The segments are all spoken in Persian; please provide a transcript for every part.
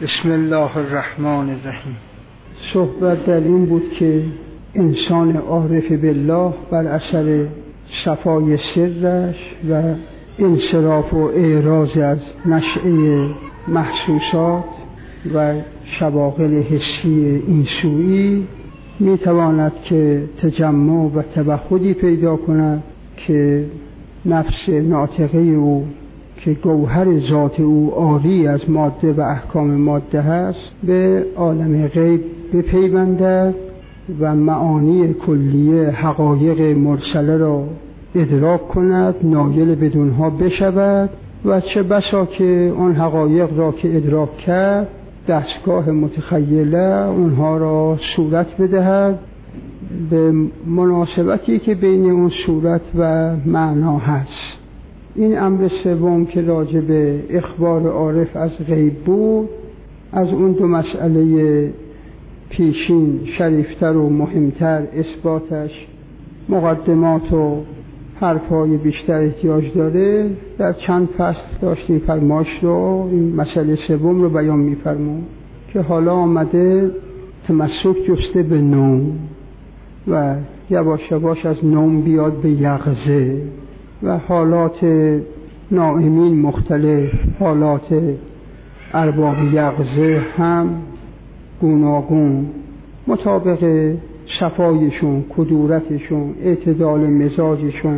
بسم الله الرحمن الرحیم. صحبت در این بود که انسان عارف بالله بر اثر صفای سرش و انصراف و اعراض از نشأه محسوسات و شواغل حسی این سویی میتواند که تجمع و توحدی پیدا کند که نفس ناطقه او که گوهر ذات او عاری از ماده و احکام ماده هست به عالم غیب بپیوندد و معانی کلیه حقایق مرسله را ادراک کند، نایل بدونها بشود و چه بسا که آن حقایق را که ادراک کرد دستگاه متخیله اونها را صورت بدهد به مناسبتی که بین اون صورت و معنا هست. این امر سوم که راجع به اخبار عارف از غیب بود، از اون دو مسئله پیشین شریفتر و مهمتر اثباتش مقدمات و حرفای بیشتر احتیاج داره. در چند فصل داشتیم فرمایش رو این مسئله سوم رو بیان می‌فرمود که حالا آمده تمسک جسته به نوم و یواش یواش از نوم بیاد به یقظه و حالات نائمین مختلف، حالات ارباب یقظه هم گوناگون مطابق صفایشون، کدورتشون، اعتدال مزاجشون،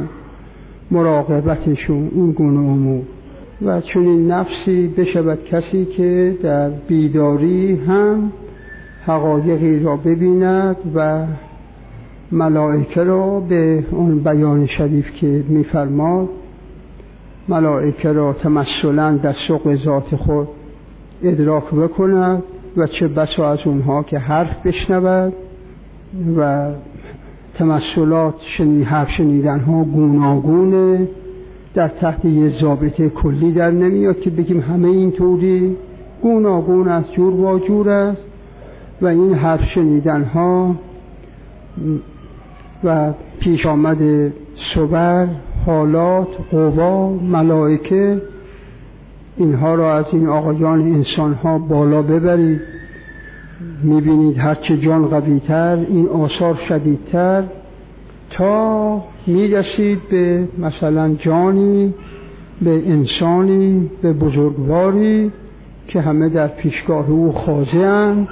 مراقبتشون، این گونه امور و چنین نفسی بشود کسی که در بیداری هم حقایقی را ببیند و ملائکه را به اون بیان شریف که می‌فرماد ملائکه را تمثلاً در ثقل ذات خود ادراک بکند و چه بسا از اونها که حرف بشنود و تمثلات حرف شنیدن ها گوناگونه، در تحت یه ضابطه کلی در نمیاد که بگیم همه این طوری، گوناگون است، جور با جور است و این حرف شنیدن ها و پیش آمد صور، حالات، قوا، ملائکه، اینها را از این آقایان انسان ها بالا ببرید. میبینید هرچه جان قوی‌تر این آثار شدیدتر تا میرسید به مثلا جانی، به انسانی، به بزرگواری که همه در پیشگاه او خاضع‌اند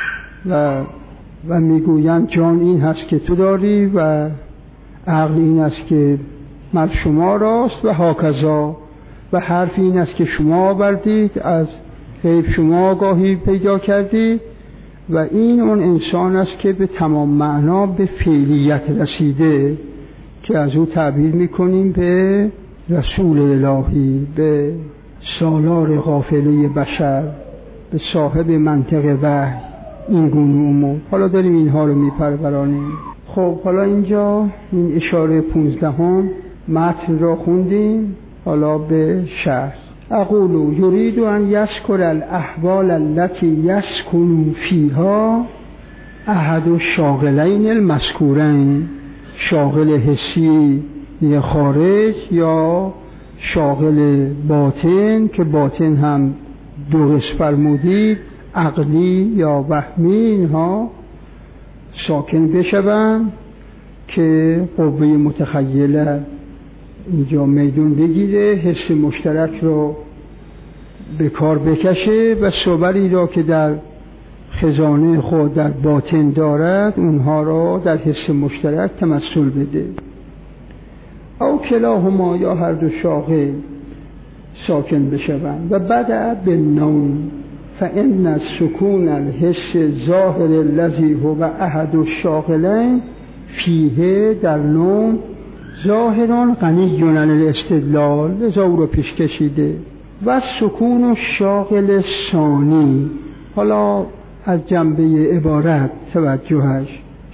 و میگویند جان این هست که تو داری و عقل این است که مال شما راست و هاکذا و حرف این است که شما آوردید، از غیب شما آگاهی پیدا کردید و این اون انسان است که به تمام معنا به فعلیت رسیده که از او تعبیر میکنیم به رسول الهی، به سالار قافله بشر، به صاحب منطق وحی، این گونه امور. حالا داریم اینها رو میپرورانیم. خب حالا اینجا این اشاره 15 متن را خوندیم، حالا به شرح. اقول یرید ان یذکر الاحوال التي یسکن فیها احد الشاغلین المذکورین، شاغل حسی یا خارج یا شاغل باطن که باطن هم دو قسم فرمودید، عقلی یا وهمی، اینها ساکن بشوند که قوه متخیله اینجا میدون بگیره، حس مشترک رو به کار بکشه و صوری را که در خزانه خود در باطن دارد اونها را در حس مشترک تمثل بده. او کلاهما یا هر دو شاغل ساکن بشوند و بعد به نوم فإن السکون الحس ظاهر الذی هو احد الشاغلین فیه، در نوم ظاهران غنی عن الاستدلال، لذا او رو پیش کشیده. و سکون و شاغل ثانی، حالا از جنبه عبارت توجهش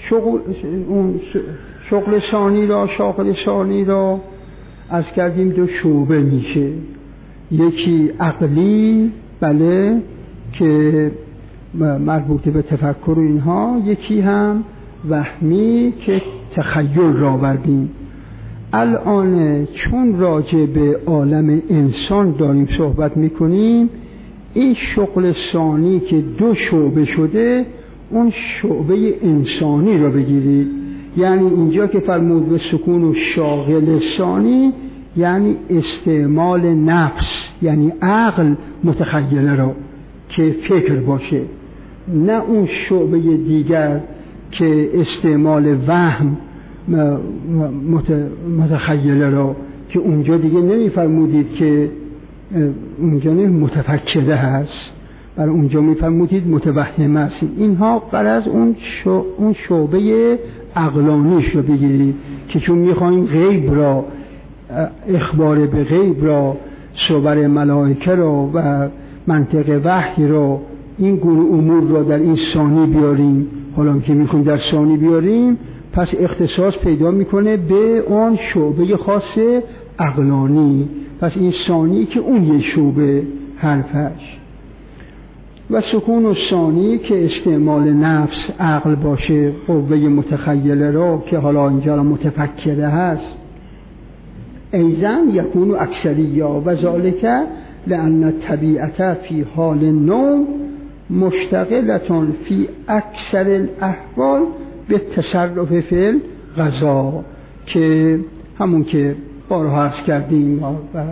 شغل ثانی را، شاغل ثانی را از کردیم دو شعبه میشه، یکی عقلی بله که مربوط به تفکر و اینها، یکی هم وهمی که تخیل را بردیم. الان چون راجع به عالم انسان داریم صحبت میکنیم، این شغل ثانی که دو شعبه شده، اون شعبه انسانی رو بگیرید. یعنی اینجا که فرمود به سکون و شاغل ثانی، یعنی استعمال نفس، یعنی عقل متخیله رو که فکر باشه، نه اون شعبه دیگر که استعمال وهم متخیله رو، که اونجا دیگه نمیفرمودید که اونجا متفکره هست، برای اونجا میفرمودید متوهم است. اینها غرض اون شعبه عقلانیش رو بگیرید که چون میخوایم غیب را، اخبار به غیب را، صور ملائکه را و منطق وحی را، این گونه امور را در این ثانی بیاریم. حالا که میخوایم در ثانی بیاریم، پس اختصاص پیدا میکنه به اون شعبه خاص عقلانی. پس این ثانی که اون یه شعبه حرفش، و سکون و ثانی که استعمال نفس عقل باشه، قوه متخیله را که حالا اینجا متفکره هست. ایضاً یکون اکثریه و ذالک لأن طبیعت فی حال نوم مشتغلتون فی اکثر الاحوال به تصرف فی الغذا، که همون که بارها عرض کردیم و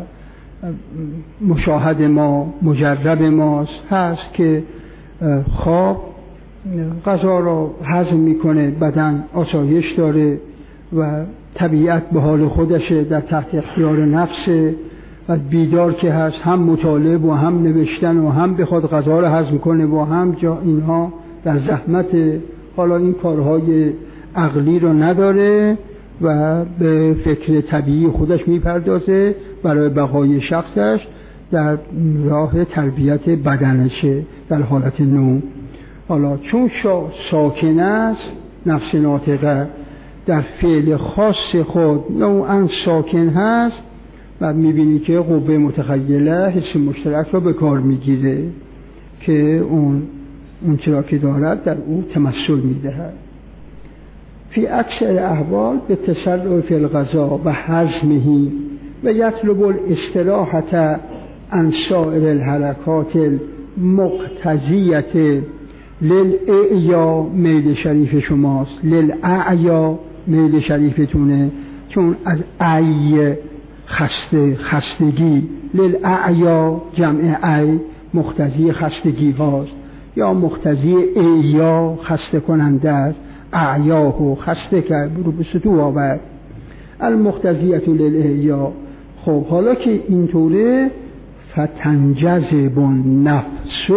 مشاهد ما مجرب ماست هست که خواب غذا را هضم میکنه، بدن آسایش داره و طبیعت به حال خودشه، در تحت اختیار نفسه، و بیدار که هست هم مطالعه و هم نوشتن و هم بخواد غذا را هضم کنه و هم جا اینها در زحمت. حالا این کارهای عقلی رو نداره و به فکر طبیعی خودش میپردازه برای بقای شخصش در راه تربیت بدنشه در حالت نوم. حالا چون ساکن است، نفس ناطقه در فعل خاص خود نوعاً ساکن هست و میبینی که قوه متخیله حس مشترک را به کار میگیره که اون چرا که دارد در او تمثل میدهد. فی اکثر احوال به تصرف فی الغذا و هضمه و یطلب الاستراحة عن سائر الحرکات المقتضیة للإعیا. میل شریف شماست، للإعیا میل شریفتونه، چون از ای خستگی، للإعیا جمع ای مقتضی خستگی هاست، یا مقتضی اعیا خسته کننده است، اعیاه خسته کرد رو به سطوح آورد، المقتضیة للإعیا. خب حالا که اینطوره، فتنجذب النفس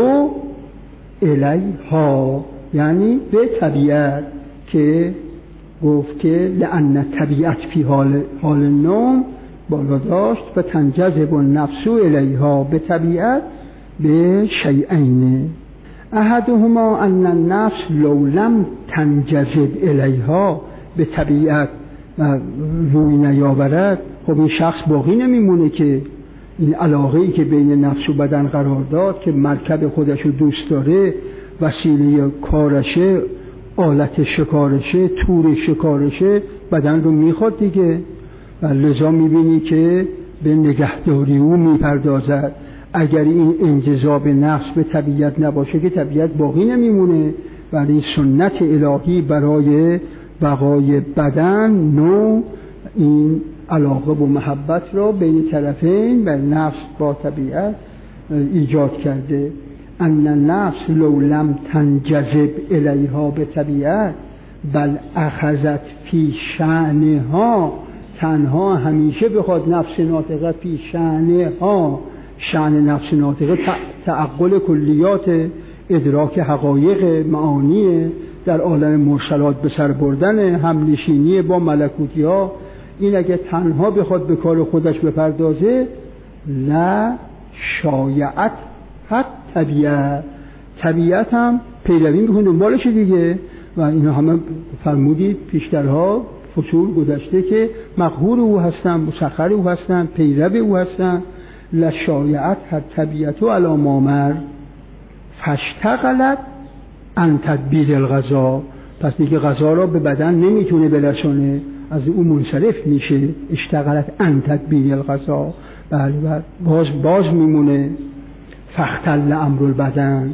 الیها، یعنی به طبیعت که گفت که لأن طبیعت فی حال نوم بالا داشت، فتنجذب النفس الیها، به طبیعت به شیئین. احدهما ان النفس لو لم تنجذب الیها، به طبیعت روی نیاورد، خب این شخص باقی نمیمونه که این علاقه‌ای که بین نفس و بدن قرار داد که مرکب خودش رو دوست داره، وسیله کارشه، آلت شکارشه، تور شکارشه، بدن رو میخواد دیگه، و لذا میبینی که به نگهداری او میپردازد. اگر این انجذاب نفس به طبیعت نباشه که طبیعت باقی نمیمونه، ولی سنت الهی برای بقای بدن نوع این علاقه و محبت را بین طرفین و نفس با طبیعت ایجاد کرده. ان النفس لو لم تنجذب الیها به طبیعت بل اخذت فی شأنها، تنها همیشه بخواد نفس ناطقه فی شأنها، شأن نفس ناطقه تعقل کلیات، ادراک حقایق معانی در عالم مرسلات به سر بردن، همنشینی با ملکوتی ها. این اگه تنها بخواد به کار خودش بپردازه، لا شایعت حت طبیعت هم پیروی میکنه دنبالش دیگه. و اینا همه فرمودید پیشترها فصول گذشته که مقهور او هستن، مسخر او هستن، پیرو او هستن. لشایعت حت طبیعت و علامامر فاشتغلت عن تدبیر الغذا، پس دیگه غذا را به بدن نمیتونه برسونه، از او منصرف میشه. اشتغلت عن تدبیر الغذا، بله باز میمونه. فاختل امر البدن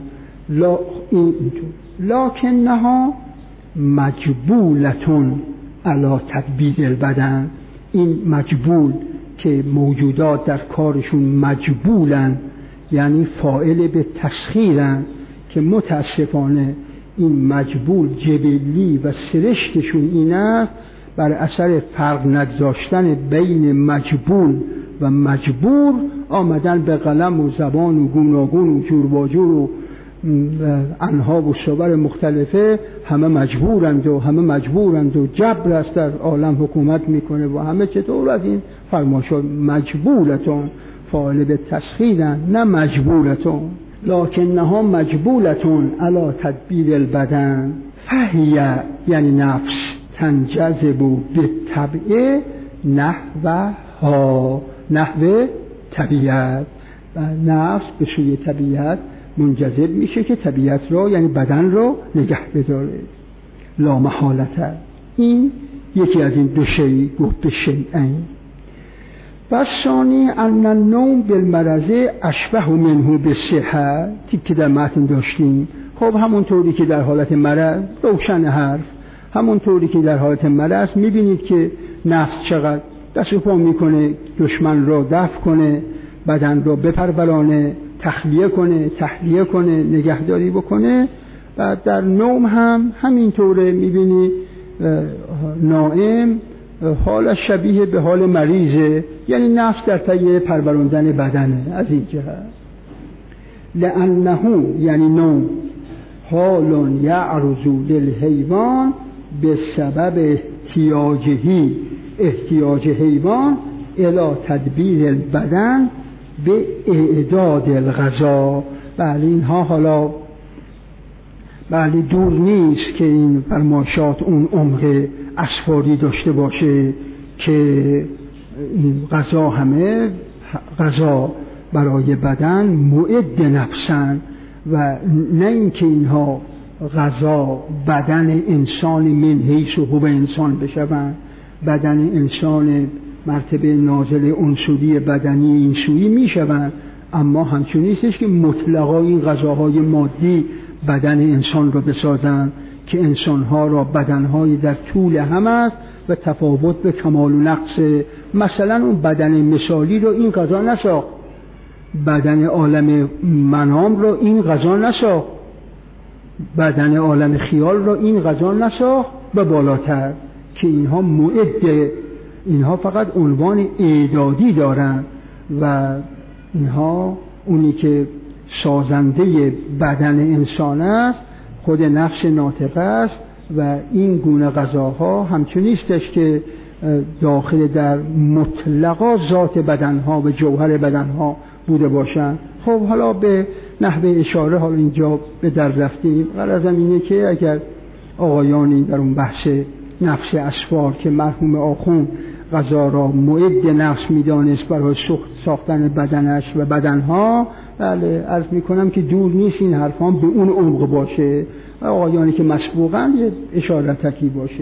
لکنها مجبولتون علی تدبیر البدن. این مجبول که موجودات در کارشون مجبولن، یعنی فاعل به تسخیرن، که متاسفانه این مجبول جبلی و سرشتشون این است بر اثر فرق نگذاشتن بین مجبول و مجبور آمدن به قلم و زبان و گوناگون و جور با جور و انها و صور مختلفه همه مجبورند و جبر است در عالم حکومت میکنه و همه چطور از این فرماشا مجبولتون فاعل به تسخیرن نه مجبولتون. لکنها مجبولتون علی تدبیر البدن فهی یعنی نفس تنجذب بالطبع نحو طبیعت. نفس به سوی طبیعت منجذب میشه که طبیعت را یعنی بدن را نگه بداره. لا محالته. این یکی از این دو شیء گفت به شیئین. و ثانی ان النوم بالمرض اشبه منه بالصحه که در متن داشتیم. خب همونطوری که در حالت مرض روشن حرف، همونطوری که در حالت مرض میبینید که نفس چقدر دست و پا میکنه دشمن را دفع کنه، بدن را بپرورانه، تخلیه کنه، نگهداری بکنه. و در نوم هم همینطوره، میبینی نائم حالش شبیه به حال مریضه، یعنی نفس در پی پروراندن بدنه. از این جهت لانه یعنی نوم حال یعرض للحیوان به سبب احتیاج حیوان الی تدبیر البدن به اعداد الغذا. بله اینها حالا بله دور نیست که این فرمایشات اون عمق اسفاری داشته باشه که این غذا برای بدن معد نفسن و نه اینکه اینها غذا بدن انسان من حیث هو انسان بشوند. بدن انسان مرتبه نازل انسودی بدنی این سویی میشوند، اما همچون نیستش که مطلقا این غذاهای مادی بدن انسان را بسازند که انسانها را بدنهای در طول هم است و تفاوت به کمال و نقص. مثلا اون بدن مثالی رو این غذا نساخت، بدن عالم منام رو این غذا نساخت، بدن عالم خیال رو این غذا نساخت و بالاتر که اینها معد، اینها فقط عنوان اعدادی دارن و اینها اونی که سازنده بدن انسان است خود نفس ناطقه است و این گونه غذاها همچون نیستش که داخل در مطلقا ذات بدنها و جوهر بدنها بوده باشند. خب حالا به نحوه اشاره حالا اینجا به در رفتیم. غرضم اینه که اگر آقایانی در اون بحث نفس اسفار که مرحوم آخوند غذا را معد نفس میدانست برای ساختن بدنش و بدنها، بله عرض میکنم که دور نیست این حرفان به اون عمق باشه و آقایانی که مسبوقاً یه اشارتکی باشه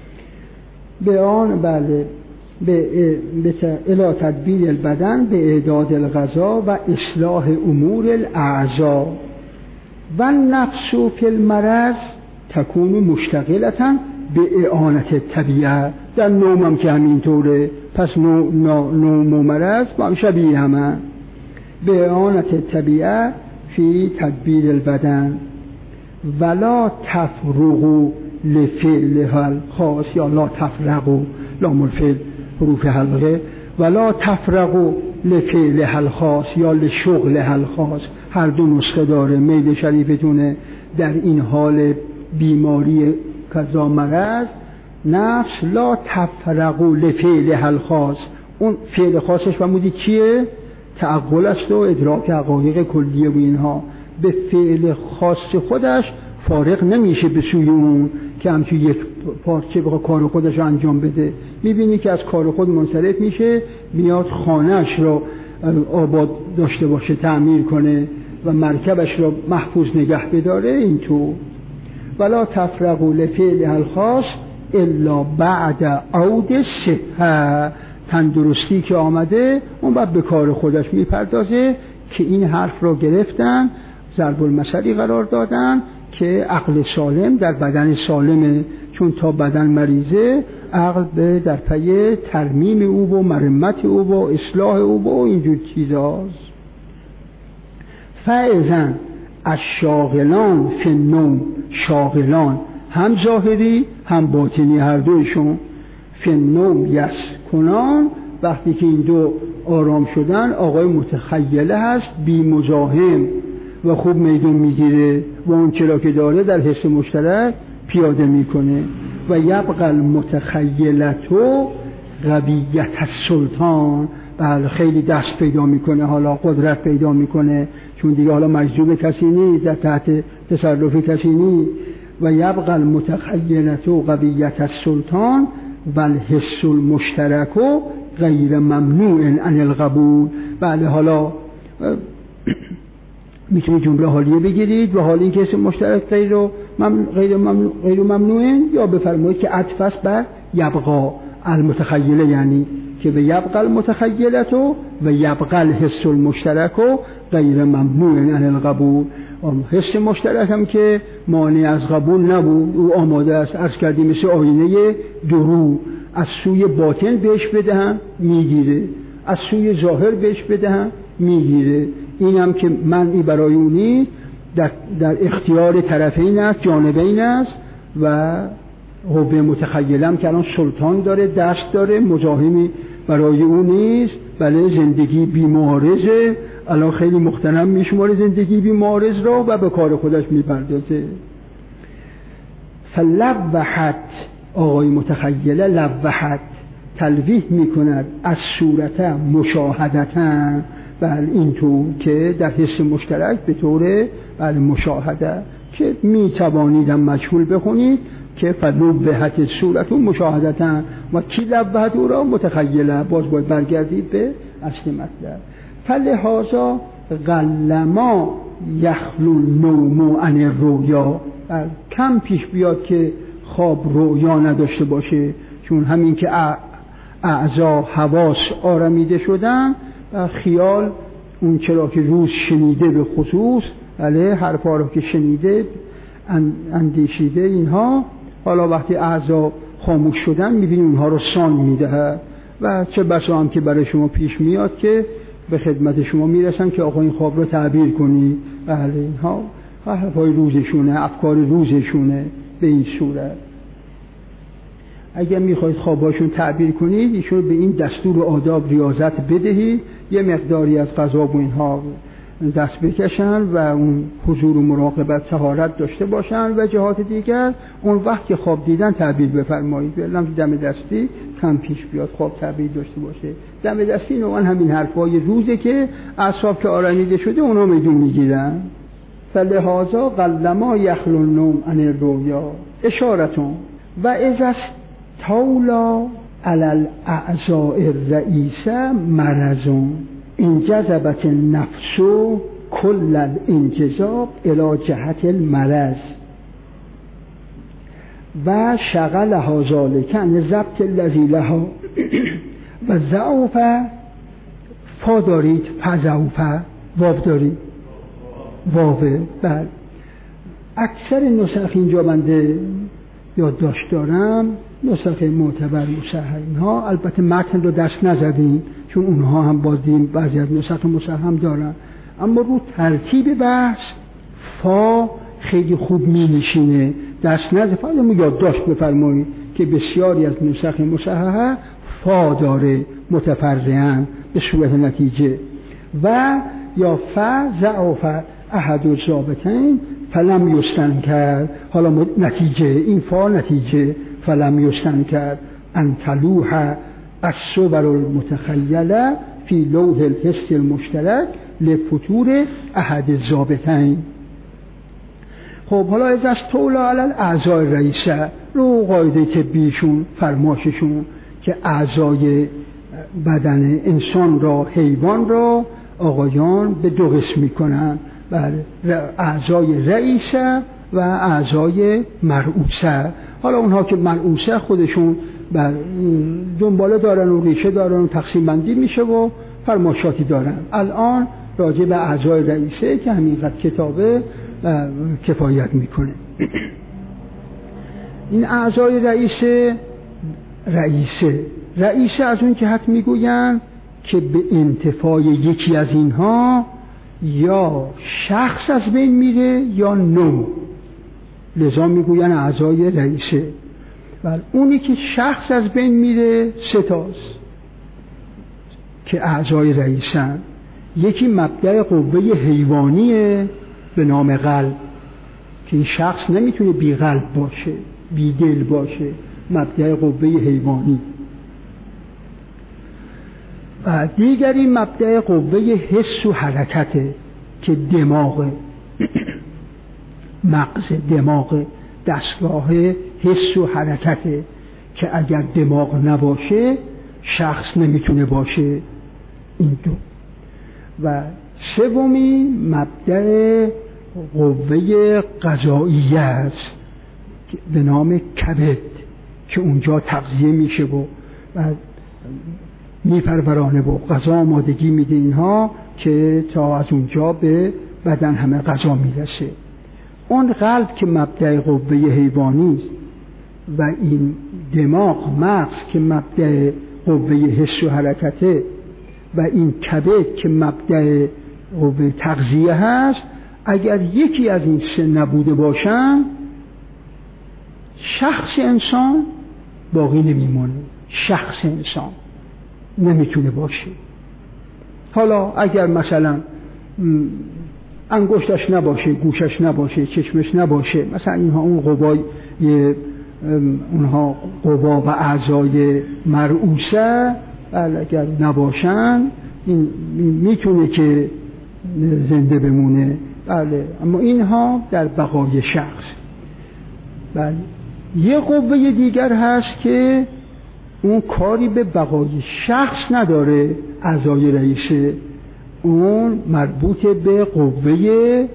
به آن. بله به الی تدبیر البدن به اعداد الغذا و اصلاح امور الاعضاء و نفس فی المرض تکون مشتغلتا به اعانت طبیعه. در نوم هم که همینطوره، پس نوم و مرض با هم شبیه همه. به اعانت طبیعه فی تدبیر البدن ولا تفرغوا لفعلها الخاص یا لا تفرغوا لام الفعل حروف حلقه ولا تفرغوا لفعلها الخاص یا لشغلها الخاص. هر دو نسخه داره، میل شریفتونه. در این حال بیماری کذا مرض نفس لا تفرغوا لفعلها الخاص، اون فعل خاصش فرمودید چیه؟ تعقل است و ادراک حقایق کلیه و اینها. به فعل خاص خودش فارغ نمیشه به سوی اون که همچون یک پارچه بخواه کار خودش رو انجام بده. میبینی که از کار خود منصرف میشه، میاد خانهش رو آباد داشته باشه، تعمیر کنه و مرکبش رو محفوظ نگه بداره. این تو ولا تفرغوا لفعلها الخاص الا بعد عود صحه، تندرستی که آمده اون بعد به کار خودش میپردازه که این حرف رو گرفتن، ضرب المثلی قرار دادن که عقل سالم در بدن سالمه، چون تا بدن مریضه عقل به در پی ترمیم او و مرمت او و اصلاح او و اینجور چیزاست. فاذا الشاغلان فی النوم، شاغلان هم ظاهری هم باطنی هر دویشون، فی النوم یسکنان، وقتی که این دو آرام شدن آقای متخیله هست بی مزاحم و خوب میدون میگیره و اون چرا که داره در حس مشترک پیاده میکنه. و یبقى المتخیلتو قویت السلطان، بله خیلی دست پیدا میکنه، حالا قدرت پیدا میکنه، چون دیگه حالا مجذوب کسی نیست، در تحت تصرف کسی نیست. و یبقى المتخیلتو قویت السلطان و الحس المشترک غیر ممنوع عن القبول. بله حالا میتونید جمله حالیه بگیرید و حال این که اسم مشترک غیر ممنوع، یا بفرمایید که عطف است بر یبقى المتخیله، یعنی که به یبقى المتخیلت و یبقى الحس المشترک غیر ممنوع عن القبول. حس مشترک هم که مانع از قبول نبود، او آماده است، عرض کردیم مثل آینه درو، از سوی باطن بهش بدهم میگیره، از سوی ظاهر بهش بدهم میگیره. این هم که منعی برای اون نیست، در اختیار طرفین است، جانبین است. و قوه متخیلم که الان سلطان داره، دست داره، مزاحمی برای اون نیست. بله زندگی بی‌معارضه، الان خیلی محترم میشماره زندگی بی‌معارض را و به کار خودش میپردازه. فلوحت، آقای متخیله لوحت تلویح میکند از صورت مشاهدتاً، بله اینطور که در حس مشترک به طور بله مشاهده که میتوانیدم مجهول بخونید که فلوحت صورت مشاهدتاً و کی لوحت او را متخیله، باز باید برگردید به اصل مطلب. فلهذا قلما یخلو النوم عن الرؤیا، کم پیش بیاد که خواب رؤیا نداشته باشه، چون همین که اعضا حواس آرمیده شدن و خیال اون چرا که روز شنیده به خصوص، بله حرفا رو که شنیده اندیشیده اینها، حالا وقتی اعضا خاموش شدن میبینی اونها رو سان میده و چه بسا هم که برای شما پیش میاد که به خدمت شما میرسن که آقا این خواب رو تعبیر کنی، بله اینها حرفای روزشونه، افکار روزشونه. به این صورت اگر میخواید خواباشون تعبیر کنید ایشون به این دستور و آداب ریاضت بدهید، یه مقداری از غذا و اینها دست بکشن و اون حضور و مراقبت طهارت داشته باشن و جهات دیگر اون وقت که خواب دیدن تعبیر بفرمایید. بلکه دم دستی کم پیش بیاد خواب تعبیر داشته باشه. دم دستی نوعا همین حرفای روزه که اعصاب که آرمیده شده اونا میدون میگیرن. فلهذا قلما یخلو النوم عن الرؤیا اشارتون و اذا استولا علی الاعضاء الرئیسه مرضون انجذبت النفس کل الانجذاب الى جهت المرض و شغلها ذلك عن ضبط الذی لها و ضعف فا دارید، فضعف واو دارید، واوه. بله اکثر نسخ اینجا بنده یادداشت دارم، نسخ معتبر مصحح اینها، البته متن رو دست نزدیم چون اونها هم بازدیم بعضی از نسخ مصحح هم دارن، اما رو ترتیب بحث فا خیلی خوب می نشینه، دست نزد فا یادداشت بفرمایید که بسیاری از نسخ مصححه فا داره متفرعاً به صورت نتیجه. و یا فا ضعف احد الضابطین فلم یستنکر، حالا نتیجه این فا نتیجه فلم یستنکر ان تلوح الصور المتخیله فی لوح الحس المشترک لفتور احد الضابطین. خب حالا از استولا علی الاعضاء الرئیسه رو قاعده طبیشون فرماششون که اعضای بدن انسان را، حیوان را آقایان به دو قسم میکنن، بله اعضای رئیسه و اعضای مرئوسه. حالا اونها که مرئوسه خودشون دنباله دارن و ریشه دارن و تقسیم بندی میشه و فرماشاتی دارن. الان راجع به اعضای رئیسه که همینقدر کتابه کفایت میکنه. این اعضای رئیسه از اون جهت میگوین که به انتفاع یکی از اینها یا شخص از بین میره یا نوع، لذا میگوین اعضای رئیسه. و اونی که شخص از بین میره 3 تاست که اعضای رئیسن. یکی مبدأ قوه حیوانیه به نام قلب که این شخص نمیتونه بی قلب باشه، بی دل باشه، مبدأ قوه حیوانی. و دیگری مبدأ قوه حس و حرکته که دماغ، مغز دماغ، دستگاه حس و حرکته که اگر دماغ نباشه شخص نمیتونه باشه. این دو. و سومی مبدأ قوه قضائیه است به نام کبد که اونجا تغذیه میشه و میپرورانه و غذا آمادگی میده اینها که تا از اونجا به بدن همه غذا میرسه. اون قلب که مبدأ قوه حیوانی است و این دماغ، مغز که مبدأ قوه حس و حرکته و این کبد که مبدأ قوه تغذیه هست، اگر یکی از این 3 نبوده باشن شخص انسان باقی نمیمونه، شخص انسان نمیتونه باشه. حالا اگر مثلا انگشتش نباشه، گوشش نباشه، چشمش نباشه، مثلا اینها اون قوای اونها قوا و اعضای مرعوسه، اگر نباشن این میتونه که زنده بمونه. بله، اما اینها در بقای شخص. بله، یه قوه دیگر هست که اون کاری به بقای شخص نداره، اعضای رئیسه، اون مربوط به قوه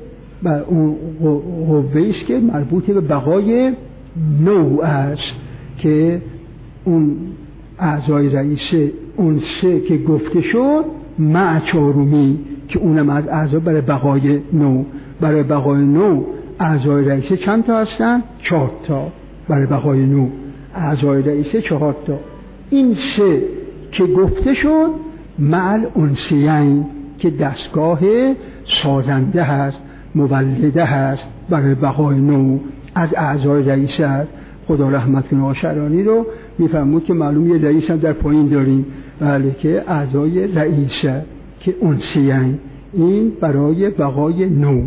است که مربوط به بقای نوع است که اون اعضای رئیسه، اون 3 که گفته شد مع 4می که اونم از اعضا برای بقای نوع. برای بقای نوع اعضای رئیسه چند تا هستن؟ 4 تا. برای بقای نوع اعضای رئیسه 4 تا. این 3 که گفته شد مع الانثیین که دستگاه سازنده هست، مولده هست، برای بقای نوع از اعضای رئیسه هست. خدا رحمت کنه آشرانی رو میفرمود که معلوم یه رئیس هم در پایین داریم، بله، که اعضای رئیسه که انثیین، این برای بقای نوع.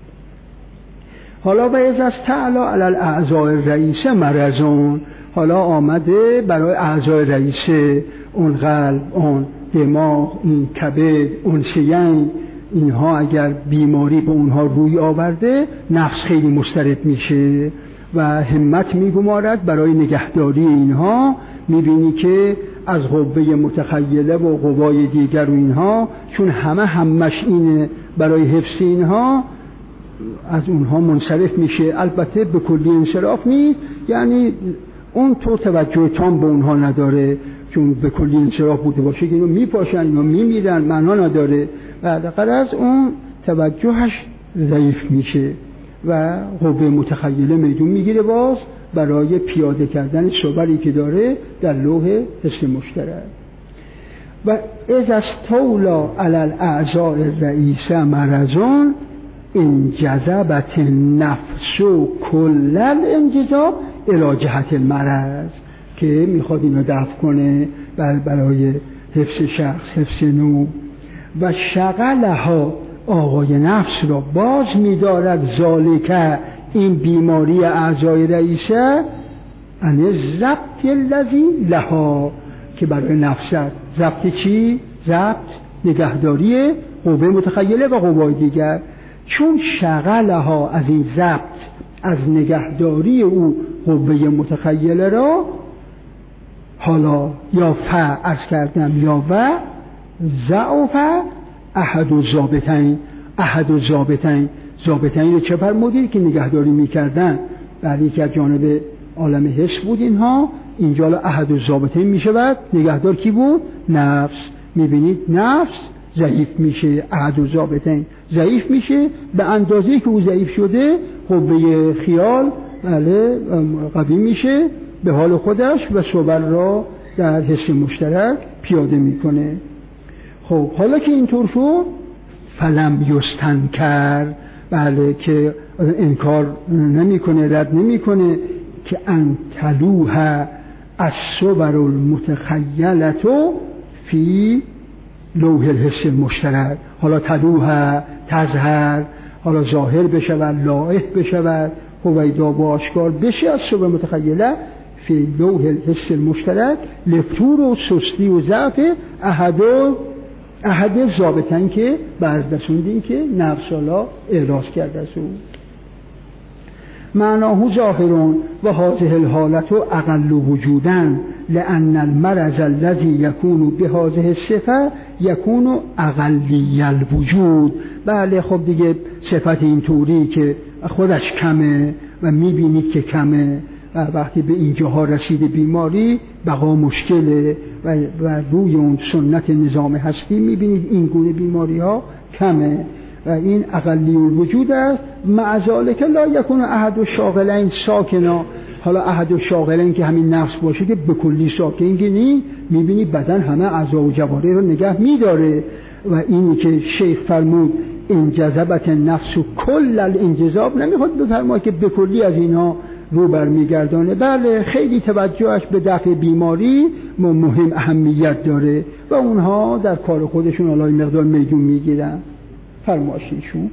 حالا و از تعالی علی الاعضاء رئیسه مرضون، حالا آمده برای اعضای رئیسه، اون قلب، اون دماغ، این کبد، انثیین، اینها اگر بیماری به اونها روی آورده نفس خیلی مضطرب میشه و همت میگمارد برای نگهداری اینها. میبینی که از قوه متخیله و قوای دیگر و اینها چون همش اینه برای حفظ اینها از اونها منصرف میشه. البته به کلی انصراف نیست، یعنی اون تو توجه تام به اونها نداره، چون به کلی انصراف بوده باشه که اینو میپاشن، اینو میمیرن، معنا نداره. بعد از اون توجهش ضعیف میشه و قوه متخیله میدون میگیره باز برای پیاده کردن صبری که داره در لوح حس مشترک. و از استولا علی الاعضاء الرئیسه مرضون انجذبت النفس کل الانجذاب الی جهت المرض، که میخواد اینو دفع کنه برای حفظ شخص، حفظ نوع. و شغلها، آقای نفس را باز می‌دارد ذالک، این بیماری اعضای رئیسه، ان ضبط الذی لها، که برای نفس است. ضبط چی؟ ضبط نگهداری قوه متخیله و قوای دیگر. چون شغلها، از این ضبط، از نگهداری او قوه متخیله را، حالا یا عرض کردم یا ضعف احد الضابطین رو چه فرمودی که نگهداری میکردن؟ بله، که از جانب عالم حس بود اینها. اینجا احد الضابطین میشود. نگهدار کی بود؟ نفس. میبینید نفس ضعیف میشه، احد و ضابطین ضعیف میشه، به اندازه‌ای که او ضعیف شده قوه خیال بله قوی میشه به حال خودش و صور را در حس مشترک پیاده میکنه. خب حالا که اینطور شد فلم یستنکر، بله که انکار نمیکنه، رد نمیکنه که ان تلوها الصور المتخیلة فی لوح الحس المشترک. حالا تلوها تظهر، حالا ظاهر بشود، لائح بشود، هویدا و آشکار بشه از صور متخیله فی لوح الحس المشترک لفتور و سستی و ضعف احد ضابطن که بررسوندیم که نفس حالا اعراض کرده است. معناه ظاهرون و هذه الحالت اقل وجودا لان المرض الذي يكون بهذه الصفه يكون اقلی الوجود. بله خب دیگه صفت اینطوری که خودش کمه و میبینید که کمه و وقتی به اینجاها رسیده بیماری بقا مشکله و روی اون سنت نظام هستی میبینید این گونه بیماری ها کمه و این اقلی الوجود است. مع ذلک لا یکون احد الشاغلین ساکنا. حالا احد الشاغلین که همین نفس باشه که به کلی ساکن نیست، میبینید بدن همه اعضا و جوارح رو نگه میداره و اینی که شیخ فرمود انجذبت النفس کل الانجذاب، نمیخواد بفرماید که به کلی از اینا رو برمیگردانه. بله خیلی توجهش به دفع بیماری مهم اهمیت داره و اونها در کار خودشون حالا این مقدار میدون میگیرن. فرمایششون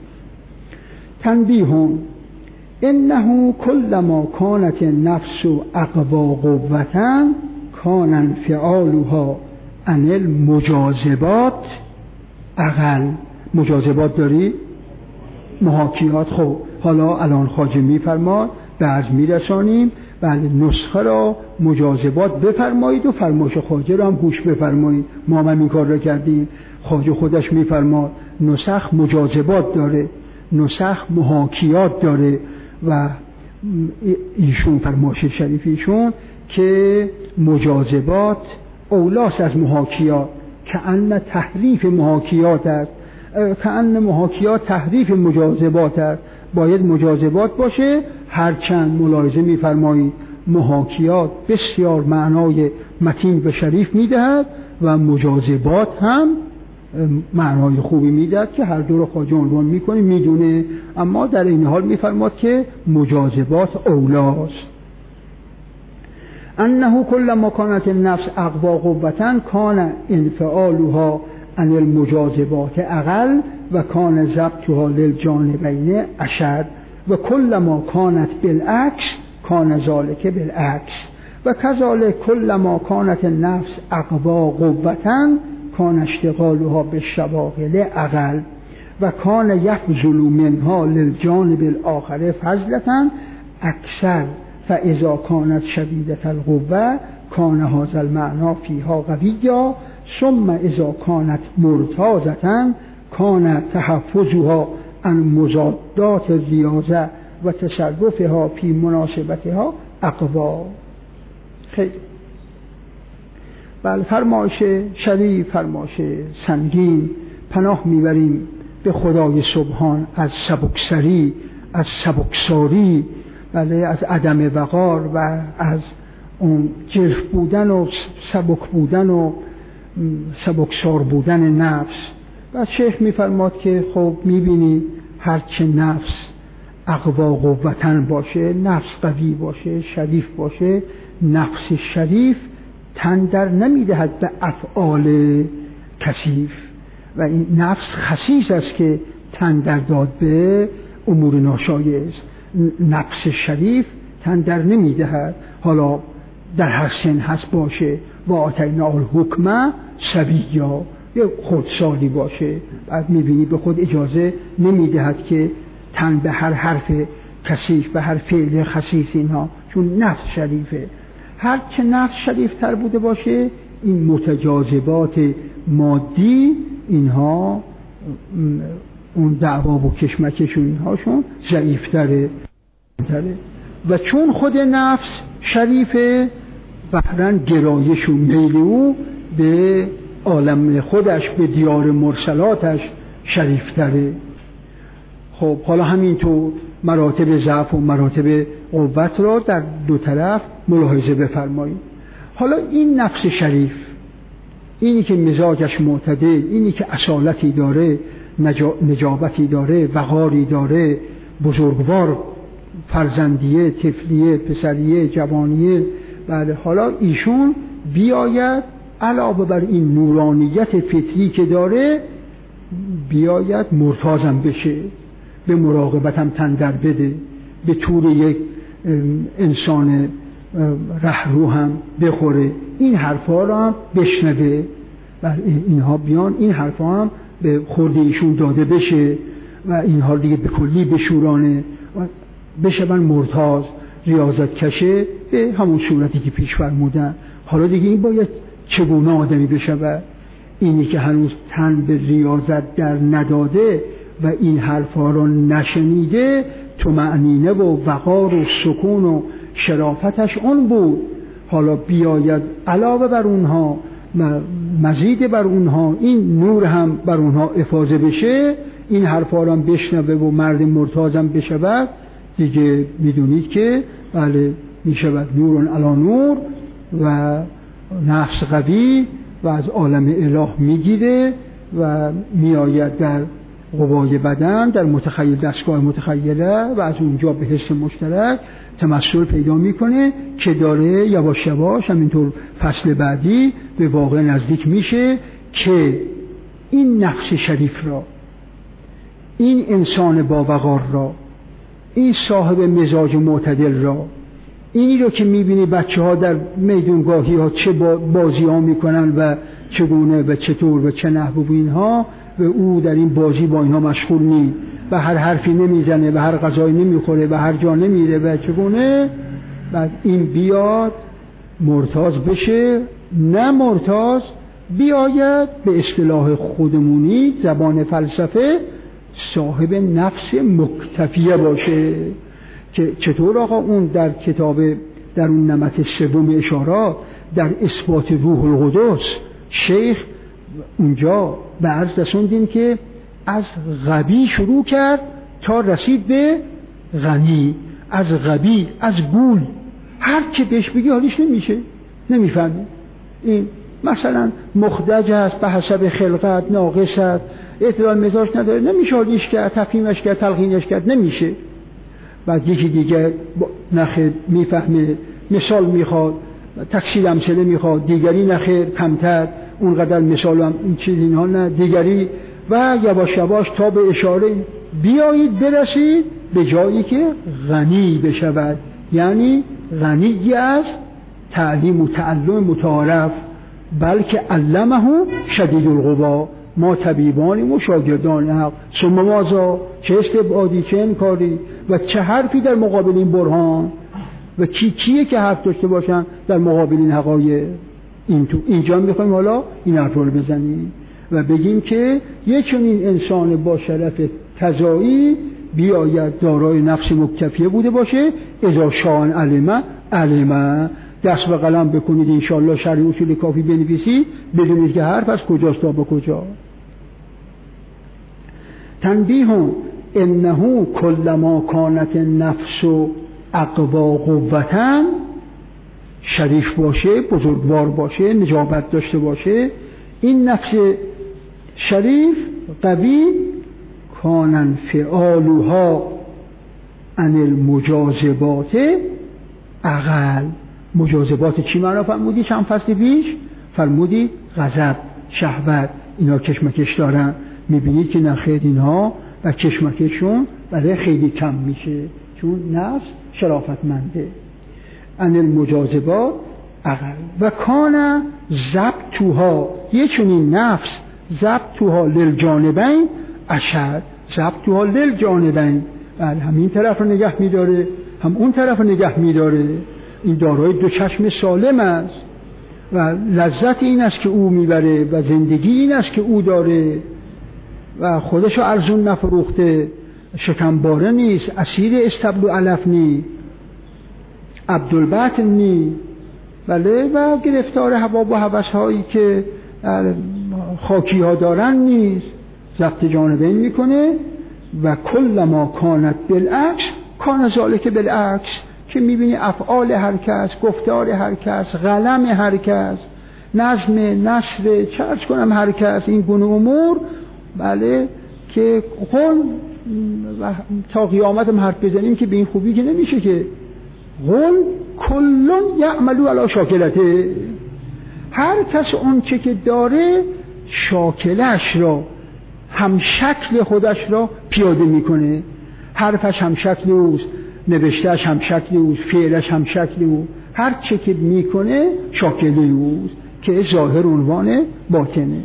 تنبیهون انه کلما کانت النفس اقوا قوة کان انفعالها عن المجاذبات اقل. مجاذبات داری؟ محاکیات. خب حالا الان خواجه میفرماد درج میرسانیم، بله نسخه را مجاذبات بفرمایید و فرمایش خواجه را هم گوش بفرمایید. ما هم این کار را کردیم. خواجه خودش میفرماد نسخ مجاذبات داره، نسخ محاکیات داره و ایشون فرمایش شریف ایشون که مجاذبات اولاس از محاکیات، که ان تحریف محاکیات است، که ان محاکیات تحریف مجاذبات است. باید مجاذبات باشه. هرچند ملاحظه می‌فرمایید محاکیات بسیار معنای متین و شریف میدهد و مجاذبات هم معنای خوبی میدهد که هر دو رو خواجه عنوان میکنه میدونه، اما در این حال میفرماد که مجاذبات اولاست. انه کلما کانت النفس اقوا قوة کان انفعالها عن المجاذبات اقل و کان ضبطها للجانبین اشد و کلما کانت بالعکس کان ذلک بالعکس و کذالک کلما کانت النفس اقوا قوة کان اشتغالها بالشواغل اقل و کان یفضل منها للجانب الاخر فضلة اکثر فاذا کانت شدیدة القوة کان هذا المعنى فيها قویا ثم اذا کانت مرتازة کان تحفظها عن مضادات الریاضه و تصرفها فی مناسبتها اقوا. خیلی بله فرمایش شریف، فرمایش سنگین. پناه میبریم به خدای سبحان از سبکسری، از سبکساری، بله از عدم وقار و از اون جرف بودن و سبک بودن و سبکسار بودن نفس. و شیخ میفرماد که خب میبینی هرچه نفس اقوا قوتن باشه، نفس قوی باشه، شریف باشه، نفس شریف تن در نمیدهد به افعال کثیف و این نفس خسیس است که تن در داد به امور ناشایست. نفس شریف تن در نمیدهد، حالا در هر سن هست باشه و آتینا الحکمه سویا، یا خودسالی باشه، بعد میبینی به خود اجازه نمیدهد که تن به هر حرف کثیف، به هر فعل خسیس اینها، چون نفس شریفه. هر چه نفس شریف تر بوده باشه این متجاذبات مادی اینها اون دعوا و کشمکش اینهاشون ضعیفتره و چون خود نفس شریفه بهرن گرایش و میل او به عالم خودش به دیار مرسلاتش شریفتره. خب حالا همینطور مراتب ضعف و مراتب قوت را در دو طرف ملاحظه بفرمایید. حالا این نفس شریف، اینی که مزاجش معتدل، اینی که اصالتی داره، نجابتی داره، وقاری داره، بزرگوار، فرزندیه، طفلیه، پسریه، جوانیه، بله، حالا ایشون بیاید علاوه بر این نورانیت فطری که داره بیاید مرتاضم بشه، به مراقبتم تن در بده، به طور یک انسان رهرو هم بخوره، این حرفا رو هم بشنوه و اینها بیان این حرفا هم به خورده ایشون داده بشه و اینها دیگه به کلی بشورانه و بشون مرتاض، ریاضت کشه به همون صورتی که پیش فرمودن. حالا دیگه این باید چگونه آدمی بشه؟ اینی که هنوز تن به ریاضت در نداده و این حرفا رو نشنیده، طمأنینه و وقار و سکون و شرافتش اون بود. حالا بیاید علاوه بر اونها مزید بر اونها این نور هم بر اونها افاضه بشه، این حرفا رو هم بشنوه و مرد مرتاضم بشود، دیگه میدونید که بله میشود نورون علی نور و نفس قوی و از عالم اله میگیره و میآید در قوای بدن، در متخیل، دستگاه متخیله و از اونجا به حس مشترک تمثل پیدا میکنه که داره یواش یواش همینطور فصل بعدی به واقع نزدیک میشه که این نفس شریف را، این انسان با وقار را، این صاحب مزاج معتدل را، اینی رو که میبینی بچه ها در میدونگاهی ها چه بازی ها میکنن و چگونه و چطور و چه نحو و اینها، و او در این بازی با اینها مشغول نیست و هر حرفی نمیزنه و هر غذایی نمیخوره و هر جا نمیره و چگونه، بعد این بیاد مرتاض بشه، نه مرتاض بیاید به اصطلاح خودمونی زبان فلسفه صاحب نفس مکتفیه باشه. که چطور آقا اون در کتاب در اون نمط سوم اشارات در اثبات روح القدس شیخ اونجا به عرض رسوندیم که از غبی شروع کرد تا رسید به غنی، از غبی، از گول، هر که بهش بگی حالیش نمیشه، نمیفهمه. این مثلا مخدج است، به حسب خلقت ناقص است، اعتدال مزاج نداره، نمیشه حالیش کرد، تفهیمش کرد، تلقینش کرد، نمیشه. بعد یکی دیگه نخیر میفهمه، مثال میخواد، تکسیل امثله میخواد، دیگری نخیر کمتر، اونقدر مثال هم این چیز اینها نه، دیگری، و یواش یواش تا به اشاره بیایید برسید به جایی که غنی بشود، یعنی غنی از تعلیم و تعلم متعارف، بلکه علمه شدید القوا، ما طبیبانیم و شاگردان حق، ثم ماذا، چه استبعادی، چه انکاری و چه حرفی در مقابل این برهان و کیه که حرف داشته باشن در مقابل این حقایق. اینجا میخوایم حالا این حرف رو بزنیم و بگیم که یک چنین انسان با شرف تزایی بیاید دارای نفس مکتفیه بوده باشه، اذا شاء علمه، دست به قلم بکنید انشاءالله شرح اصول کافی بنویسید، بدونید که حرف از کجاست تا به کجا. تنبیه انه کلما کانت النفس اقوا قوتن، شریف باشه، بزرگوار باشه، نجابت داشته باشه، این نفس شریف قوی، کان انفعالها عن المجاذبات اقل. مجاذبات چی معنا فرمودی چند فصل پیش؟ فرمودی غضب، شهوت، اینا کشمکش دارن، میبینید که نخیر اینها و کشمکششون برای خیلی کم میشه چون نفس شرافتمنده. عن المجاذبات اقل و کان ضبطها، یه چنین نفس ضبطها للجانبین اشد، ضبطها للجانبین، هم این طرف رو نگه میداره هم اون طرف رو نگه میداره. این دارای دو چشم سالم است و لذت این است که او میبره و زندگی این است که او داره و خودشو ارزون نفروخته، شکمباره نیست، اسیر استبل و علف نیست، عبدالبطن نیست، بله، و گرفتار هوا و هوس هایی که خاکی ها دارن نیست، ضبط جانبین میکنه. و کل ما کانت بالعکس کان ذالک بالعکس، که میبینی افعال هر کس، گفتار هر کس، قلم هر کس، نظم نثر چرچ کنم هر کس، این گونه امور بله که قل تا قیامت هم حرف بزنیم که به این خوبی که نمیشه که قل کلون یعملو علی شاکلته، هر کس اون چه که داره شاکلش را هم شکل خودش را پیاده میکنه، حرفش هم شکل اوست، نوشتهش هم شکل اوست، فعلش هم شکل اوست، هر چه که میکنه شاکل اوست که ظاهر عنوان باطنه.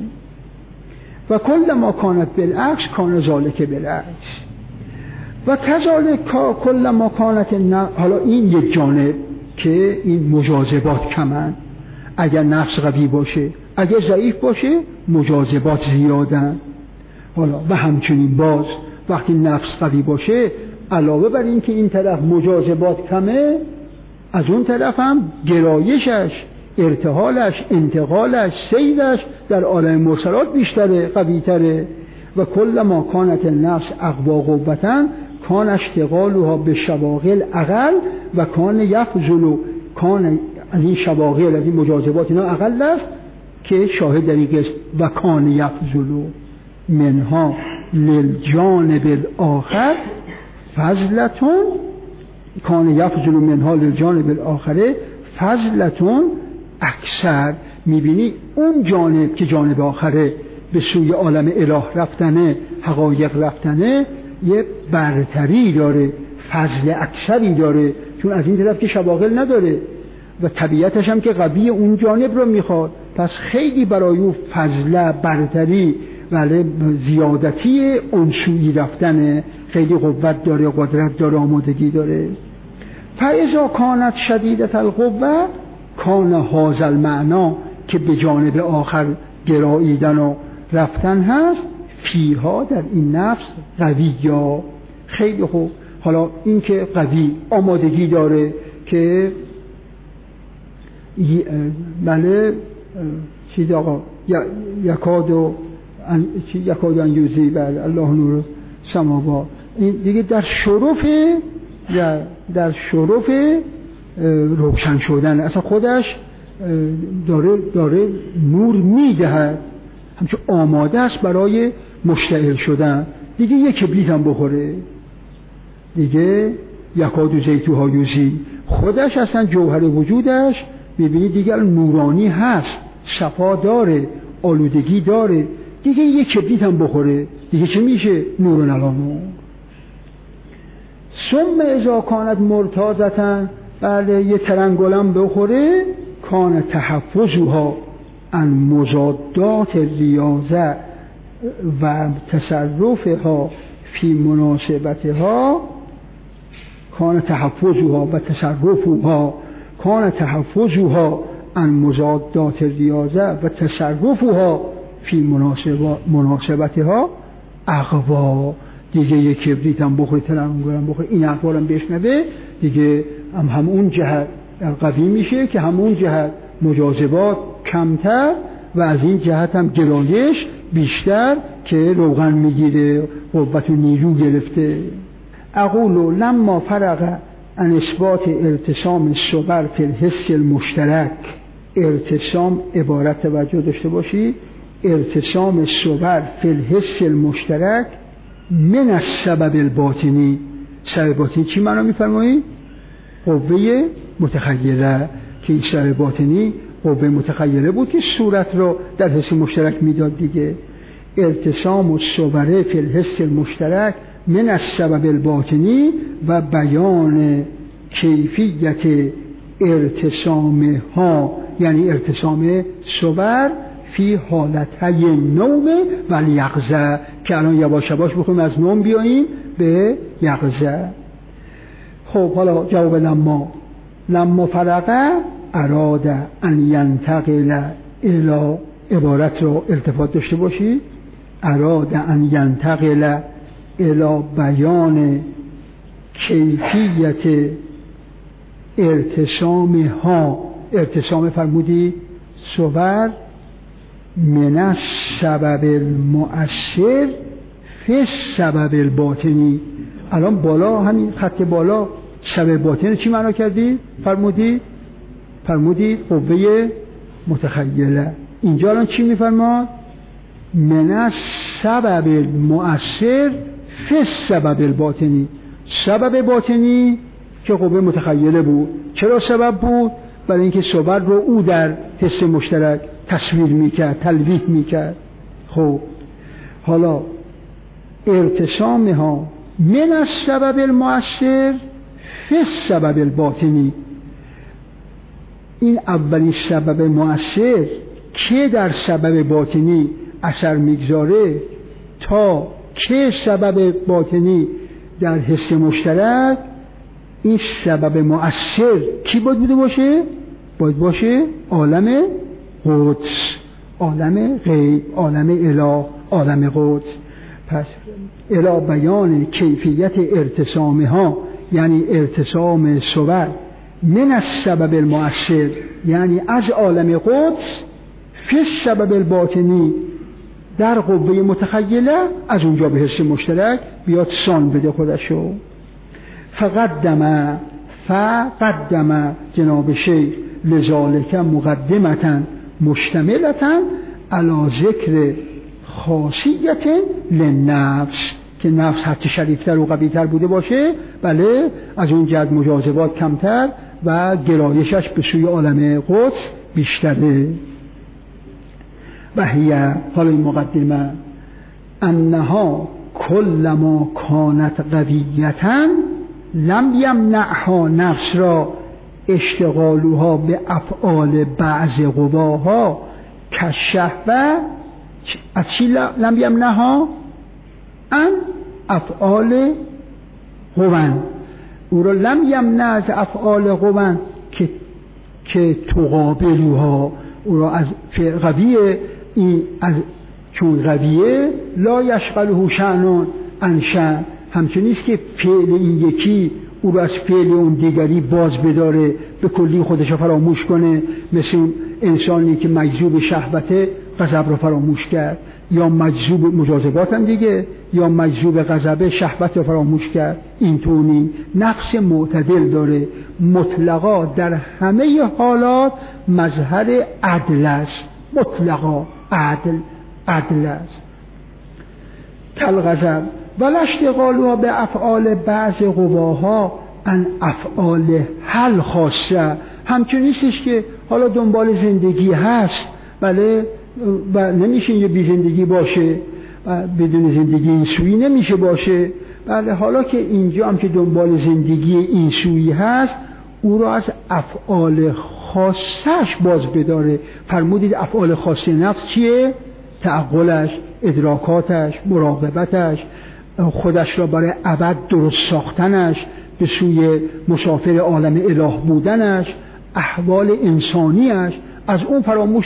و کل ما کانت بالعکس کان ذالک بالعکس و کذالک کل ما کانت. حالا این یک جانب که این مجاذبات کمن، اگر نفس قوی باشه، اگر ضعیف باشه مجاذبات زیادن. حالا و همچنین باز وقتی نفس قوی باشه، علاوه بر این که این طرف مجاذبات کمه، از اون طرف هم گرایشش، ارتحالش، انتقالش، سیرش در عالم مرسلات بیشتره، قوی تره. و کل ما کانت النفس اقوا قوتن کان اشتغالها به شواغل اقل و کان یفضل، کان از این شواغل، از این مجاذبات اینا اقل است که شاهد در این قسم و کان یفضل منها للجانب الاخر فضلتون، کان یفضل منها للجانب الاخره فضلتون اکثر. میبینی اون جانب که جانب آخره به سوی عالم اله رفتنه، حقایق رفتنه، یه برتری داره، فضل اکثری داره، چون از این طرف که شواغل نداره و طبیعتش هم که قوی اون جانب رو میخواد، پس خیلی برای او فضل برتری ولی زیادتی اون سوی رفتنه، خیلی قوت داره، قدرت داره، آمادگی داره. فاذا کانت شدیدت القوه کان هذا المعنا، که به جانب آخر گراییدن و رفتن هست، فیها در این نفس قوی، یا خیلی خوب. حالا این که قوی آمادگی داره که بله چیز آقا یکاد ان یوزی بله الله نور سماوات، این دیگه در شرف روشن شدن، اصلا خودش داره نور میدهد، همچون آماده است برای مشتعل شدن. دیگه یک کبریت هم بخوره دیگه یکاد و زیتوها یوزی، خودش اصلا جوهر وجودش ببینید دیگه نورانی هست، صفا داره، آلودگی داره، دیگه یک کبریت هم بخوره دیگه چه میشه؟ نورن علی نور. ثم اذا کانت مرتازتن، بله یه ترنگولم بخوره، کان تحفظها عن مضادات ریاضه و تصرفها فی مناسبتها، کان تحفظها و تصرفها، کان تحفظها عن مضادات ریاضه و تصرفها فی مناسبتها اقوا. دیگه یک کبریت هم بخوره، ترنگولم بخوره، این اقوال هم بشنوه دیگه همون جهت قوی میشه که همون جهت مجاذبات کمتر و از این جهت هم گرایش بیشتر که روغن میگیره، قوت و نیرو گرفته. اقول لما فرغ عن اثبات ارتسام الصور فی الحس المشترک، ارتسام عبارت توجه داشته باشی، ارتسام الصور فی الحس المشترک من السبب الباطنی. سبب باطنی چی معنا میفرمایید؟ قوه متخیله، که این سبب باطنی قوه متخیله بود که صورت رو در حس مشترک میداد دیگه. ارتسام الصور فی الحس المشترک من السبب الباطنی و بیان کیفیت ارتسامها، یعنی ارتسام صور فی حالتهای نوم و الیقظه، که الان یواش یواش بخویم از نوم بیاییم به یقظه. خب حالا جواب لما فرغه اراد ان ینتقل الی، عبارت رو التفات داشته باشی، اراد ان ینتقل الی بیان کیفیت ارتسامها، ارتسام فرمودی صور من سبب المؤثر فی السبب الباطنی. الان بالا همین خط بالا سبب باطن چی معنا کردید؟ فرمودید قوه متخیله. اینجا الان چی میفرماد؟ من السبب المؤثر فی السبب الباطنی. سبب باطنی که قوه متخیله بود. چرا سبب بود؟ برای اینکه صبر رو او در حس مشترک تصویر میکرد، تلویح میکرد. خب حالا ارتسامها من السبب المؤثر فی السبب الباطنی. این اولین سبب مؤثر که در سبب باطنی اثر میگذاره تا که سبب باطنی در حس مشترک. این سبب مؤثر کی باید بوده باشه؟ باید باشه عالم قدس، عالم غیب، عالم اله، عالم قدس. پس الی بیان کیفیت ارتسامها، یعنی ارتسام صور من السبب المؤثر، یعنی از عالم قدس فی السبب الباطنی در قوه متخیله، از اونجا به حس مشترک بیاد سان بده خودشو. فقدم جناب شیخ لذالک مقدمتا مشتملتا علی ذکر خاصیت للنفس، که نفس هرچه شریفتر و قویتر بوده باشه، بله از اون جد مجاذبات کمتر و گرایشش به سوی عالم قدس بیشتره. و هی، حالا این مقدمه، انها کل ما کانت قویتا لم یمنعها نفس را اشتغالها به افعال بعض قواها کالشهوه. از چی لم یمنعها؟ ان افعال قوان. او را لم یمنع از افعال قوان که تقابلوها. او را از قویه، این از چون قویه لا یشغله شأن عن شأن، همچنین نیست که فعل این یکی او را از فعل اون دیگری باز بداره، به کلی خودش را فراموش کنه. مثل انسانی که مجذوب شهوته غضب را فراموش کرد، یا مجذوب مجاذبات هم دیگه، یا مجذوب غضب شهوت را فراموش کرد. اینطوری نفس معتدل داره، مطلقا در همه حالات مظهر عدل است، مطلقا عدل است. کل غضب ولا اشتغالها به افعال بعض قواها ان افعال حل خاصه. همچنین نیستش که حالا دنبال زندگی هست، بله، و نمیشه یه بی زندگی باشه، بدون زندگی این سویی نمیشه باشه. بله، حالا که اینجا هم که دنبال زندگی این سویی هست، او را از افعال خاصش باز بداره. فرمودید افعال خاص نفس چیه؟ تعقلش، ادراکاتش، مراقبتش، خودش را برای ابد درست ساختنش، به سوی مسافر عالم اله بودنش، احوال انسانیش. از اون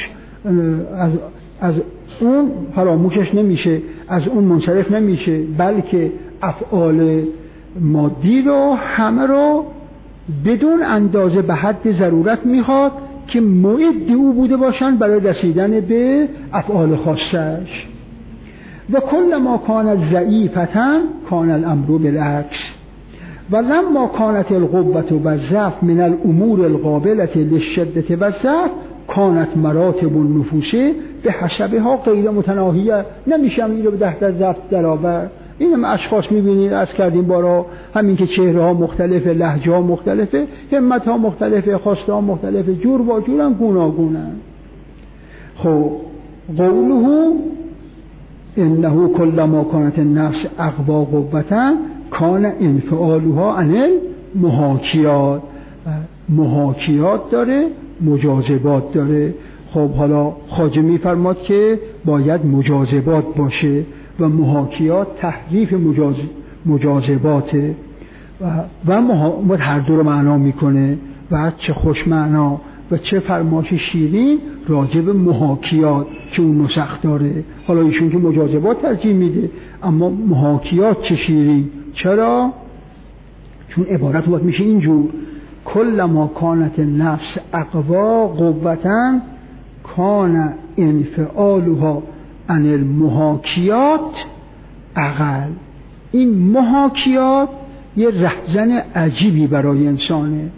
فراموشش نمیشه، از اون منصرف نمیشه، بلکه افعال مادی رو همه رو بدون اندازه به حد ضرورت میخواد که معد او بوده باشن برای رسیدن به افعال خاصش. و کل ما کانت ضعیفة کان الامر بالعکس و لما کانت القوة و الضعف من الامور القابلة للشدة و الضعف کانت مراتب النفوس به حسبها غیر متناهیه. نمیشه این رو به تحت ضبط درآورد. این هم اشخاص میبینید، از کردیم بارا، همین که چهره ها مختلفه، لهجه ها مختلفه، همت ها مختلفه، خواسته ها مختلفه، جور با جور هم گوناگونن. خب قوله انه کل ما کانت النفس اقوا قوة کان انفعالها عن المحاکیات. محاکیات داره، مجاذبات داره. خب حالا خواجه میفرماد که باید مجاذبات باشه و محاکیات تحریف مجاذباته و هر دو رو معنا میکنه و چه خوش معنا و چه فرماش شیرین راجع به محاکیات که اون نسخ داره. حالا ایشون که مجاذبات ترجیح میده، اما محاکیات چه شیرین. چرا؟ چون عبارت باید میشه اینجور: کل ما کانت النفس اقوا قوة کان انفعالها عن المحاکیات اقل. این محاکیات یه رهزن عجیبی برای انسانه.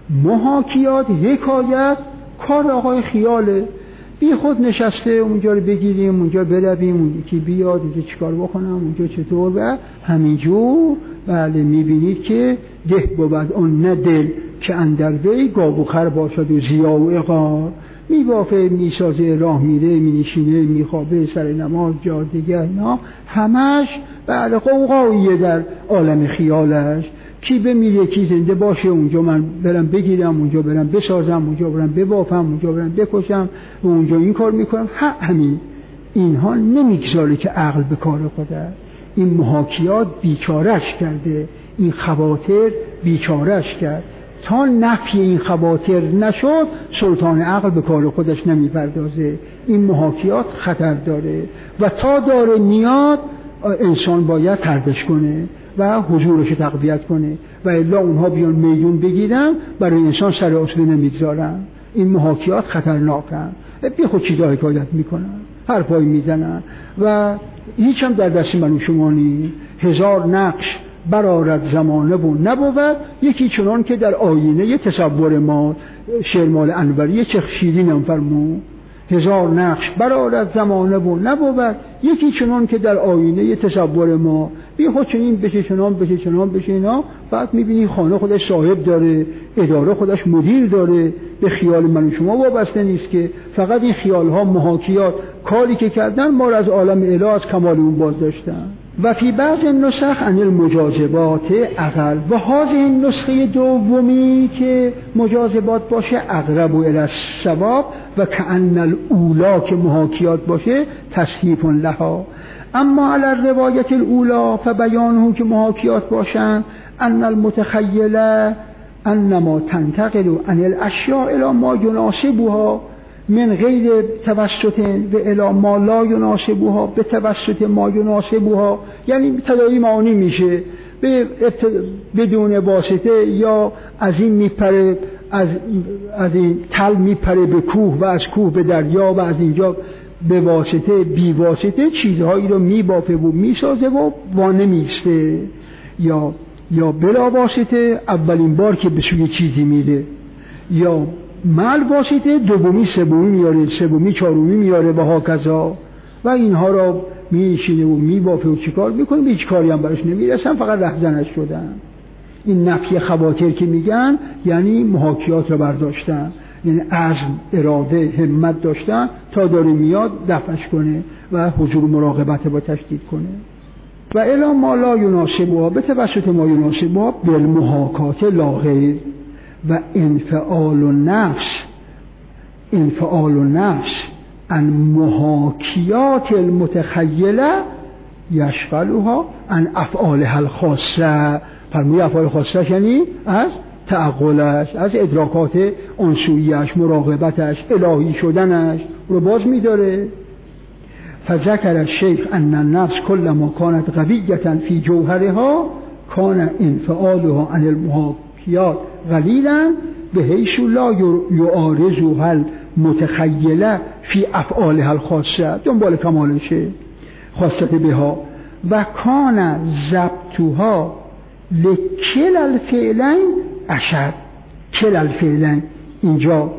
محاکیات، حکایت، کار آقای خیاله، بی خود نشسته اونجا رو بگیریم، اونجا برویم، اون یکی بیاد، اونجا چیکار بکنم، اونجا چطور، و همینجور. بله میبینید که ده بود اون نه دل که اندر وی گاو و خر باشد و ضیا و عقار. میبافه، میسازه، راه میره، مینشینه، میخوابه، سر نماز، جا دیگه، اینا همش بله قوقاییه در عالم خیالش. کی بمیره، کی زنده باشه، اونجا من برم بگیرم، اونجا برم بسازم، اونجا برم ببافم، اونجا برم بکشم، و اونجا این کار میکنم. همین اینها نمیگذاره که عقل به کار خودش. این محاکیات بیچارش کرده، این خواطر بیچارش کرد. تا نفی این خواطر نشد سلطان عقل به کار خودش نمیپردازه. این محاکیات خطر داره و تا داره میاد انسان باید تردش کنه و حضورش تقویت کنه، و الا اونها بیان میدون بگیرن برای انسان سر اصله نمیگذارن. این محاکیات خطرناکن، بی خود چیزا حکایت میکنن، حرفایی میزنن و هیچ هم در دست من و شما نی. هزار نقش برآرد زمانه و نبود، یکی چنان که در آینه یه تصور ما. شعر مال انوری چه شیرینم فرمود. هزار نقش برآرد زمانه و نبود، یکی چنان که در آینه یه تصور ما. بی خود چنین بشه، چنان بشه، چنان بشه، اینا. بعد میبینی خانه خودش صاحب داره، اداره خودش مدیر داره، به خیال من و شما وابسته نیست که. فقط این خیال ها، محاکیات، کاری که کردن ما را از عالم الهی، از کمال اون باز داشتن. و فی بعض نسخ عن المجاذبات اقل. و هذه نسخه دومی که مجاذبات باشه اقرب الی الصواب، و کأن الاولی که محاکیات باشه تصحیف لها. اما علی الروایت الاولی فبیانه که محاکیات باشن ان المتخیل انما تنتقل عن الاشیاء الی ما یناسبها من غیر توسط و الی ما لا یناسبها به توسط ما یناسبها. یعنی تداعی معانی میشه بدون واسطه، یا از این میپره، از این تل میپره به کوه و از کوه به دریا، و از اینجا به واسطه بی واسطه چیزهایی رو میبافه و میسازه و وانمیسته، یا بلا واسطه اولین بار که به سوی چیزی میره، یا مال واسطه دومی سومی میاره، سومی چهارمی میاره و هاکذا. و اینها را میشینه و میبافه و چیکار میکنه، هیچ کاری هم براش نمیرسن، فقط رهزنش شدن. این نفی خواطر که میگن یعنی محاکیات رو برداشتن، یعنی عزم، اراده، همت داشتن تا داره میاد دفعش کنه و حضور مراقبت با تشدید کنه. و الی ما لا یناسبها به توسط ما یناسبها بالمحاکات لا غیر. و انفعال النفس عن محاکیات المتخیله یشغلها عن افعالها الخاصه. فرموی افعال خاصه یعنی از تعقلش، از ادراکات انسویش، مراقبتش، الهی شدنش رو باز میداره. فذکر الشیخ ان النفس کلما کانت قویة فی جوهرها کان انفعالها عن المحاکیات قلیلا بحیث لا یعارضها المتخیله فی افعالها الخاصه. دنبال کمالشه خاصه بها. و کان ضبطها لکل الفعلین اشد. کل الفعلین، اینجا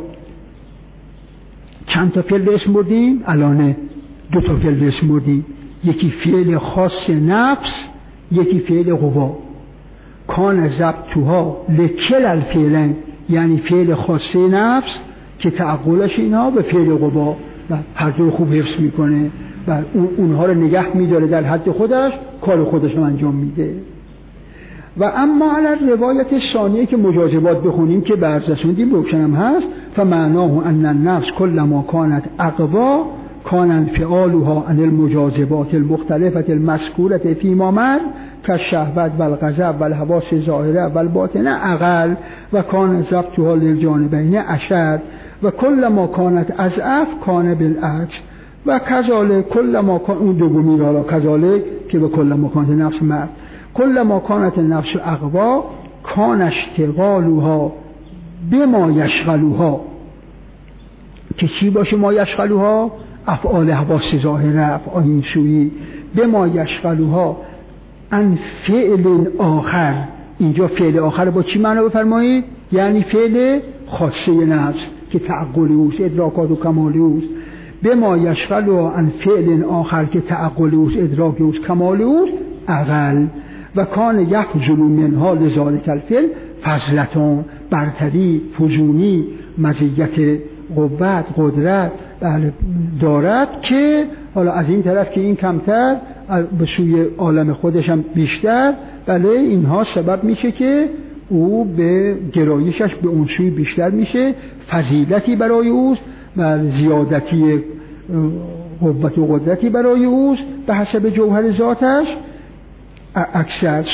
چند تا فعل اسم بردیم؟ الان دو تا فعل اسم بردیم، یکی فعل خاص نفس، یکی فعل قوا. کان ضبطها لکل الفعلین یعنی فعل خاص نفس که تعقلش اینها به فعل قوا و هر دو خوب حفظ میکنه و اونها رو نگه میداره در حد خودش، کار خودش رو انجام میده. و اما علی روایت ثانیه که مجاذبات بخونیم که بررسوندیم روشنم هست. فمعناه ان النفس کلما کانت اقوا کان انفعالها عن المجاذبات المختلفه المذکوره فیما مر كالشهوت والغضب والحواس الظاهره والباطنه اقل و کان ضبطها للجانبین اشد و کلما کانت اضعف کان بالعکس و کذالک کلما کان. اون دومی را کذالک که به کلما کانت نفس مرد، کلما کانت نفس اقوا کان اشتغالها بما یشغلها. که چی باشه ما یشغلها؟ افعال حواس ظاهره، افعال این سویی، به ما یشغلوها عن فعل آخر. اینجا فعل آخر با چی معنا بفرمایید؟ یعنی فعل خاصه نفس که تعقل اوست، ادراکات و کمال اوست. به ما یشغلوها عن فعل آخر که تعقل اوست، ادراک اوست، کمال اوست، اقل. و کان یخذل منها لذالک الفعل فضلتان، برتری، فزونی، مزیت قوت، قدرت دارد که حالا از این طرف که این کمتر به سوی عالم خودش هم بیشتر، بله اینها سبب میشه که او به گرایشش به اون سوی بیشتر میشه، فضیلتی برای اوست و زیادتی قوت و قدرتی برای اوست به حسب جوهر ذاتش اکثر.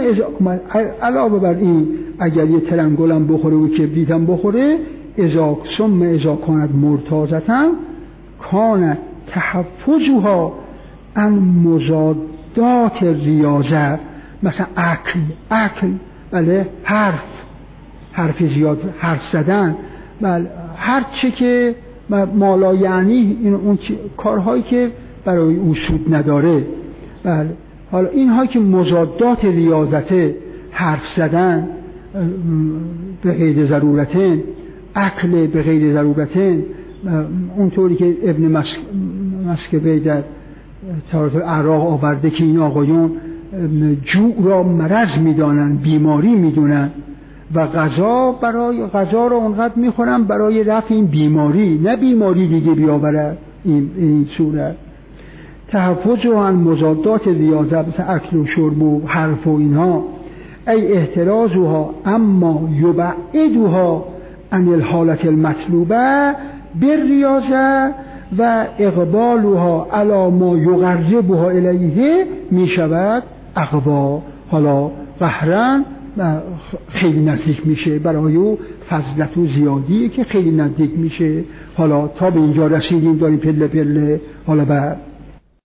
علاوه بر این اگر یه ترنگولم بخوره و کبریتم بخوره، ثم اذا کانت مرتازتن کانت تحفظها عن مضادات ریاضه. مثلا عقل بله، حرف زیاد، حرف زدن، بله هر چه که مالا یعنی اون کارهایی که برای او سود نداره، بله حالا اینها که مضادات ریاضته، حرف زدن به غیر ضرورتن، عقل به غیر ضرورتن، اونطوری که ابن مسکوی در تاریخ اعراق آورده که این آقایون جوع را مرض میدانن، بیماری میدونن و غذا را اونقدر میخورن برای رفع این بیماری، نه بیماری دیگه بیاورد این صورت. تحفظ عن مضادات ریاضه مثل اکل و شرب و حرف و اینها، ای احترازها اما یبعدها عن الحالت المطلوبه بالریاضه و اقبالها علی ما یقربها الیه می شود اقوا. حالا قهرن خیلی نزدیک میشه برای او، فضلت و زیادی که خیلی نزدیک میشه. حالا تا به اینجا رسیدیم، داریم پله پله حالا بعد